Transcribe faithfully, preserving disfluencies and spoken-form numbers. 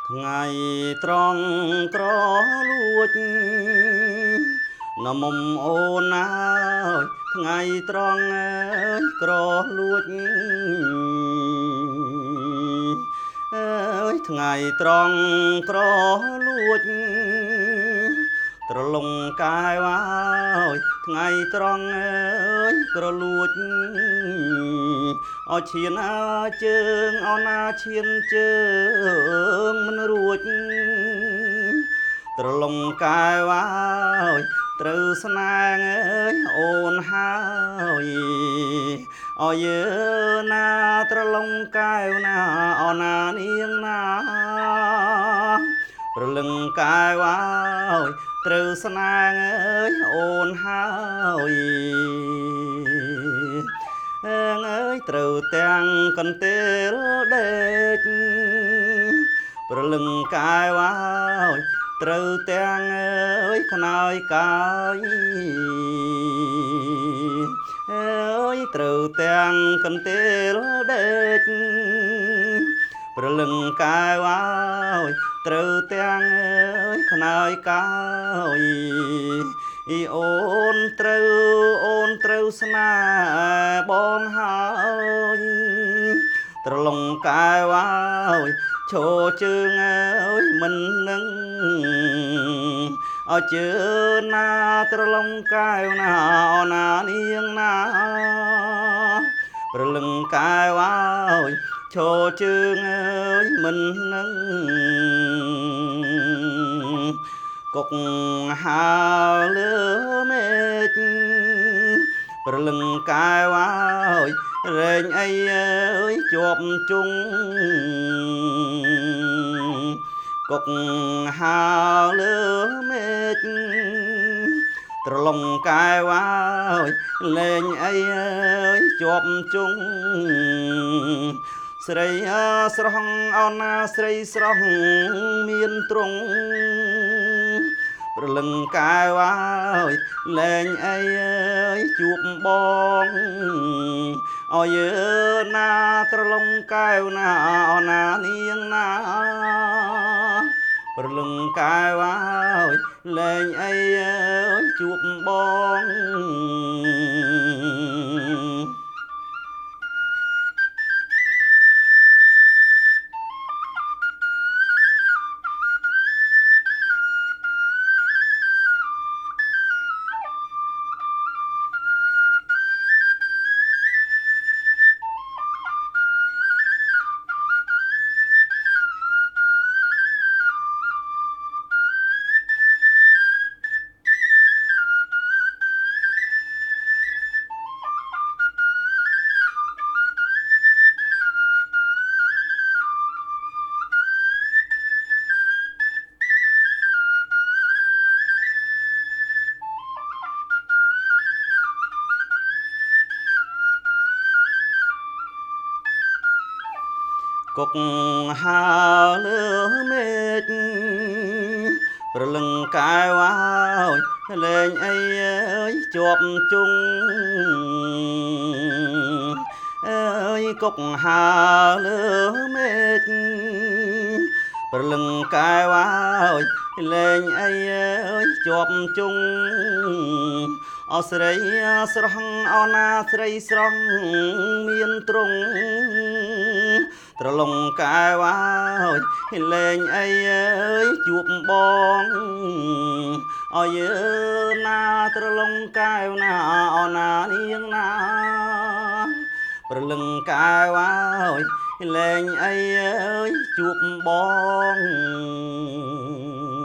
ថ្ងៃត្រង់ក្រលួចនំមុំអូនអើយថ្ងៃត្រង់អើយក្រលួចអើយថ្ងៃត្រង់ក្រលួចត្រឡុងកាយអើយថ្ងៃត្រង់អើយក្រលួចអោឈានអើជើងអោណាឈានជើងមិនរួចត្រឡុងកាយអើយត្រូវស្នេហ៍អើយអូនហើយអោយើណាត្រឡុងកាយណាអោណានាងណាប្រលឹងកាយអើយត្រូវស្នេហ៍អើយអូនហើយអើយត្រូវទាំងកន្ទេលដេកប្រលឹងកាយអើយត្រូវទាំងអើយខ្នើយកាយអើយត្រូវទាំងកន្ទេលដេកប្រលឹងកាយអើយត្រូវទាំងអើយខ្នើយកាយអ៊ីអូនត្រូវអូនត្រូវស្នេហ៍បងហើយត្រឡុងកាយអើយឈរជើងអើយមិននឹងអោជើណាត្រឡុងកាយណាអណានាងណាប្រលឹងកាយអើយឈរជើងអើយមិននឹងកុកហើលើមេឃប្រលឹងកាយអើយរែងអីអើយជាប់ជុងកុកហើលើមេឃត្រឡុងកាយអើយលេងអីអើយជាប់ជុងស្រីអើស្រស់អោណាស្រីស្រស់មានទ្រង់ប្រលឹងកាយអើយលែងអីអើយជួបបងអោយណាត្រឡុងកាយណាអណានាងណាប្រលឹងកាយអើយលែងអីអើយជួបបងកុកហើលើមេឃប្រលឹងកាយអើយលែងអីអើយជាប់ជុងអើយកុកហើលើមេឃប្រលឹងកាយអើយលែងអីអើយជាប់ជុងអស្រីស្រស់អោណាស្រីស្រស់មានទ្រង់ត្រឡុងកាយអើយលែងអីអើយជួបបងអោយណាត្រឡុងកាយណាអណានាងណាប្រលឹងកាយអើយលែងអីអើយជួបបង